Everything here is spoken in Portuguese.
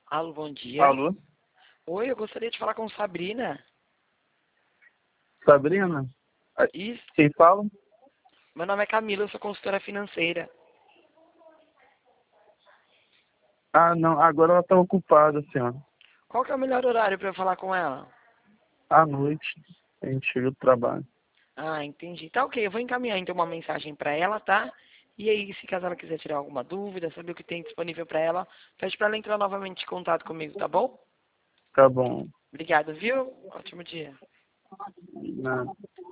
Alô, bom dia. Alô? Oi, eu gostaria de falar com Sabrina. Sabrina? Isso. Quem fala? Meu nome é Camila, eu sou consultora financeira. Ah, não, agora ela tá ocupada, senhora. Qual que é o melhor horário para eu falar com ela? À noite, a gente chega do trabalho. Ah, entendi. Tá ok, eu vou encaminhar então uma mensagem para ela, tá? E aí, se caso ela quiser tirar alguma dúvida, saber o que tem disponível para ela, pede para ela entrar novamente em contato comigo, tá bom? Tá bom. Obrigada, viu? Ótimo dia. Nada.